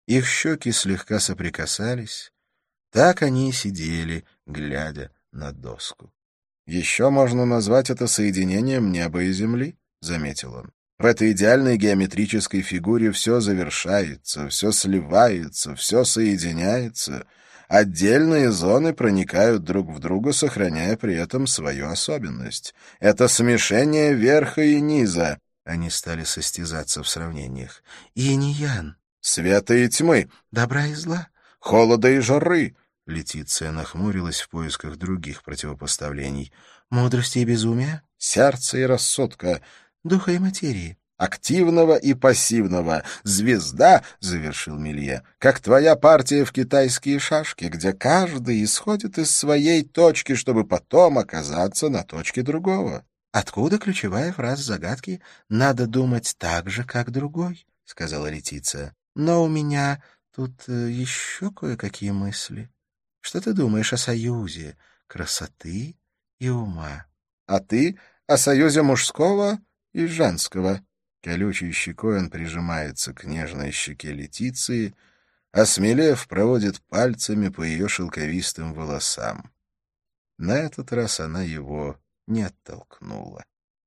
Их щеки слегка соприкасались. Так они и сидели, глядя на доску. «Еще можно назвать это соединением неба и земли», — заметил он. «В этой идеальной геометрической фигуре все завершается, все сливается, все соединяется. Отдельные зоны проникают друг в друга, сохраняя при этом свою особенность. Это смешение верха и низа». Они стали состязаться в сравнениях. «Инь и ян». «Света и тьмы». «Добра и зла». «Холода и жары». Летиция нахмурилась в поисках других противопоставлений. «Мудрости и безумия?» «Сердца и рассудка». «Духа и материи?» «Активного и пассивного. Звезда», — завершил Милье, «как твоя партия в китайские шашки, где каждый исходит из своей точки, чтобы потом оказаться на точке другого». «Откуда ключевая фраза загадки «надо думать так же, как другой», — сказала Летиция. «Но у меня тут еще кое-какие мысли. Что ты думаешь о союзе красоты и ума?» «А ты о союзе мужского и женского?» Колючей щекой он прижимается к нежной щеке Летиции, осмелев, проводит пальцами по ее шелковистым волосам. На этот раз она его не оттолкнула.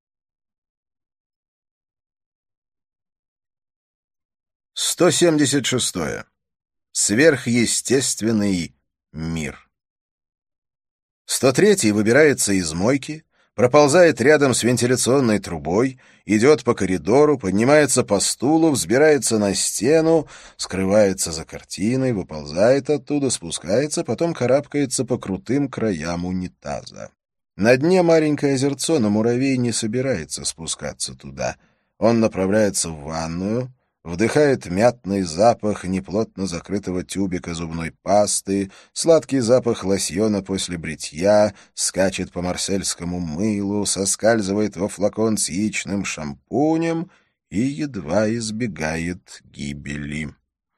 176. Сверхъестественный мир. 103-й выбирается из мойки, проползает рядом с вентиляционной трубой, идет по коридору, поднимается по стулу, взбирается на стену, скрывается за картиной, выползает оттуда, спускается, потом карабкается по крутым краям унитаза. На дне маленькое озерцо, но муравей не собирается спускаться туда. Он направляется в ванную, вдыхает мятный запах неплотно закрытого тюбика зубной пасты, сладкий запах лосьона после бритья, скачет по марсельскому мылу, соскальзывает во флакон с яичным шампунем и едва избегает гибели.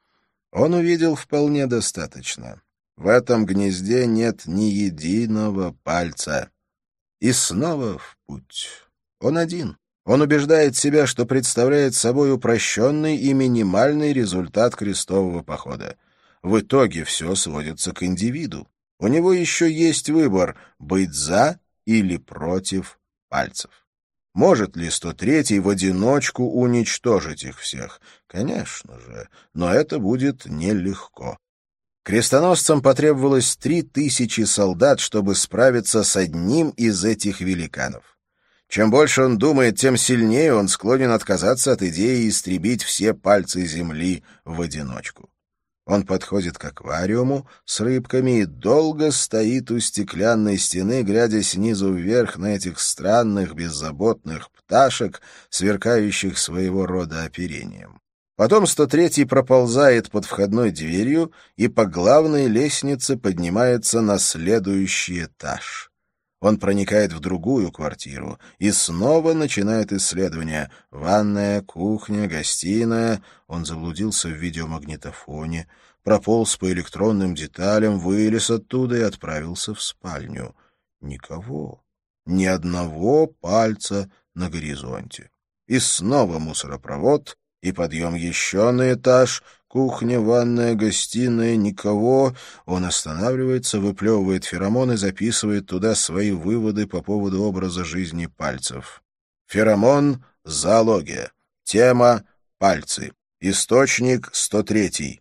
Он увидел вполне достаточно. В этом гнезде нет ни единого пальца. И снова в путь. Он один. Он убеждает себя, что представляет собой упрощенный и минимальный результат крестового похода. В итоге все сводится к индивиду. У него еще есть выбор — быть за или против пальцев. Может ли 103-й в одиночку уничтожить их всех? Конечно же, но это будет нелегко. Крестоносцам потребовалось 3000 солдат, чтобы справиться с одним из этих великанов. Чем больше он думает, тем сильнее он склонен отказаться от идеи истребить все пальцы земли в одиночку. Он подходит к аквариуму с рыбками и долго стоит у стеклянной стены, глядя снизу вверх на этих странных беззаботных пташек, сверкающих своего рода оперением. Потом 103-й проползает под входной дверью и по главной лестнице поднимается на следующий этаж. Он проникает в другую квартиру и снова начинает исследование. Ванная, кухня, гостиная. Он заблудился в видеомагнитофоне, прополз по электронным деталям, вылез оттуда и отправился в спальню. Никого. Ни одного пальца на горизонте. И снова мусоропровод, и подъем еще на этаж. Кухня, ванная, гостиная, никого. Он останавливается, выплевывает феромон и записывает туда свои выводы по поводу образа жизни пальцев. Феромон — зоология. Тема — пальцы. Источник — 103-й.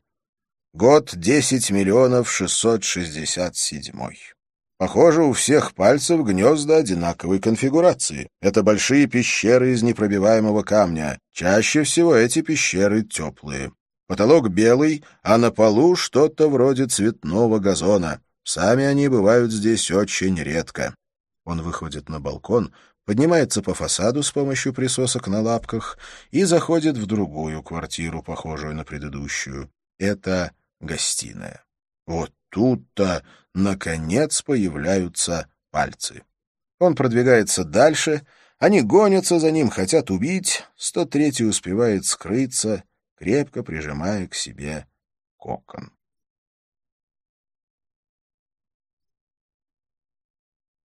Год 10 667. Похоже, у всех пальцев гнезда одинаковой конфигурации. Это большие пещеры из непробиваемого камня. Чаще всего эти пещеры теплые. Потолок белый, а на полу что-то вроде цветного газона. Сами они бывают здесь очень редко. Он выходит на балкон, поднимается по фасаду с помощью присосок на лапках и заходит в другую квартиру, похожую на предыдущую. Это гостиная. Вот тут-то, наконец, появляются пальцы. Он продвигается дальше, они гонятся за ним, хотят убить. 103-й успевает скрыться, крепко прижимая к себе кокон.